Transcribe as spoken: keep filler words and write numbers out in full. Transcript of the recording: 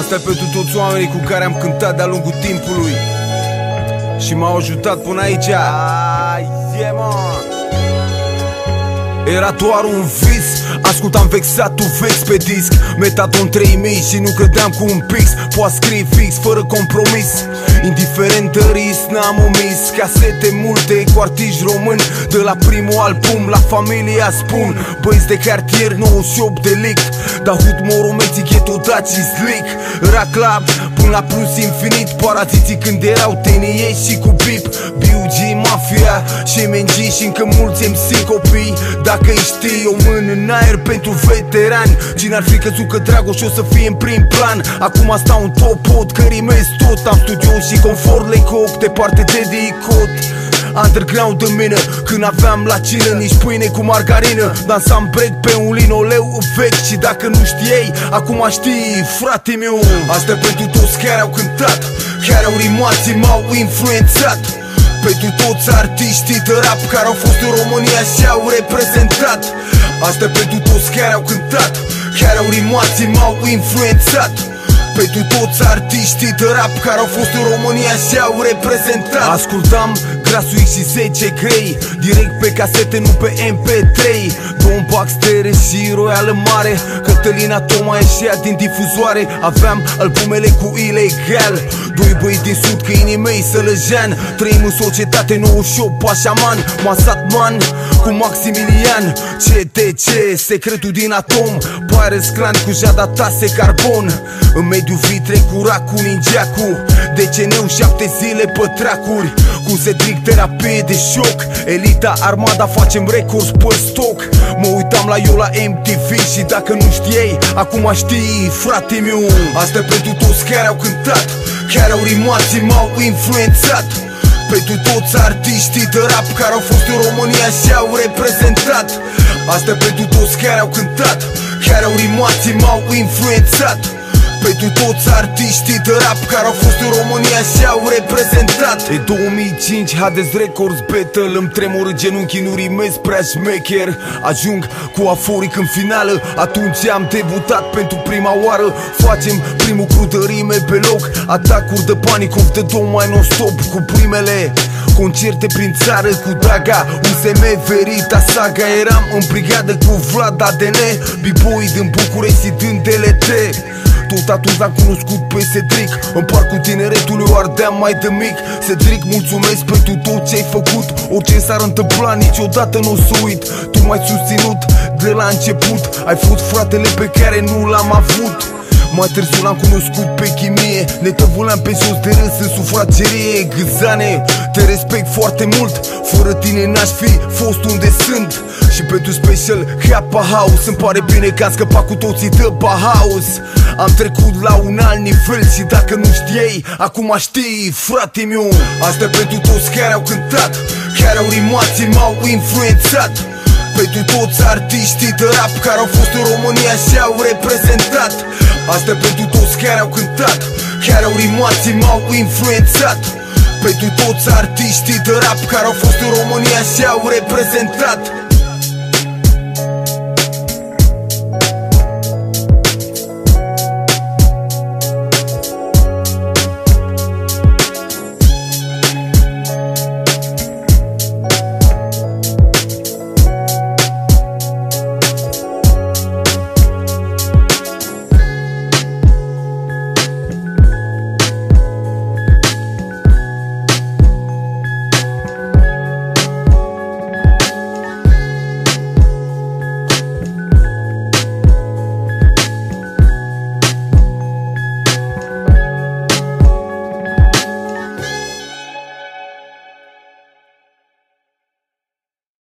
Asta e pentru toți oamenii cu care am cântat de-a lungul timpului și m-au ajutat până aici. Yeah, man. Era doar un vis, ascultam vexatul vex pe disc, Metadon trei mii și nu credeam cu un pix poate scrie fix, fără compromis. Indiferent de risc, n-am omis casete multe cu artiști români, de la primul album la familia spun. Băieți de cartier, nouăzeci și opt delict, dar hud moromeții, ghetto daci slick. Racla până la plus infinit, paraziții când erau tenie și cu bip. B U G, Mafia și M N G și încă mulți M C copii. Dacă îi știi, o mână în aer pentru veterani. Cine ar fi crezut că Dragoș o să fie în prim plan? Acum stau în top pod, că rimez tot. Am studio și confort Lecoq, departe de dicot. Underground în mine, când aveam la cină nici pâine cu margarină. Dansam break pe un linoleu vechi și dacă nu știai, acum știi, frate meu. Asta e pentru toți care au cântat, care au rimat și m-au influențat. Pentru toți artiștii de rap care au fost în România și au reprezentat. Asta e pentru toți care au cântat, care au rimat și m-au influențat. Pentru toți artiștii de rap care au fost în România și au reprezentat. Ascultam Grasul X și zece grei, direct pe casete, nu pe M P trei. Don Baxter și Royal Mare, Cătălina Toma ieșea din difuzoare. Aveam albumele cu Ilegal, doi băieți din sud, câinii mei Sălăjean. Trăim în societate, nouăzeci și opt pașaman, Masat Man cu Maximilian. C T C, secretul din atom, Pirates Clan cu Jada Tase Carbon. În mediul vitre cu Racu Ninjacu, D C N-ul șapte zile pe tracuri, cu Cedric terapie de șoc. Elita Armada facem records pe stoc. Mă uitam la eu la M T V și dacă nu știai, acum știi, frate meu. Asta e pentru toți care au cântat, care au rimat și m-au influențat. Pentru toți artiștii de rap care au fost în România și au reprezentat. Asta e pentru toți care au cântat, care au rimat și m-au influențat. Pentru toți artiștii de rap care au fost în România și au reprezentat. E două mii cinci, Hades Records Battle, îmi tremură genunchii, nu rimez prea șmecher. Ajung cu aforic în finală, atunci am debutat pentru prima oară. Facem primul cru de rime pe loc, atacuri de panic, of the dome mai non-stop. Cu primele concerte prin țară cu Daga, U S M, Verita, Saga. Eram în brigadă cu Vlad A D N, B-boy din București și din D L T. Tot atunci l-am cunoscut pe Cedric, în parcul tineretului o ardeam mai de mic. Cedric, mulțumesc pentru tot ce-ai făcut, orice s-ar întâmpla niciodată nu o să uit. Tu m-ai susținut de la început, ai fost fratele pe care nu l-am avut. Mai târziu l-am cunoscut pe chimie, ne tăvâleam pe jos de râs în sufragerie. Gâzane, te respect foarte mult, fără tine n-aș fi fost unde sunt. Și pentru Special Hapa House, îmi pare bine că am scăpat cu toții de Bahaus. Am trecut la un alt nivel și dacă nu știai, acum știi, frate meu. Asta e pentru toți care au cântat, care au rimat și m-au influențat. Pentru toți artiștii de rap care au fost în România și au reprezentat. Asta e pentru toți care au cântat, care au rimat și m-au influențat. Pentru toți artiștii de rap care au fost în România și au reprezentat.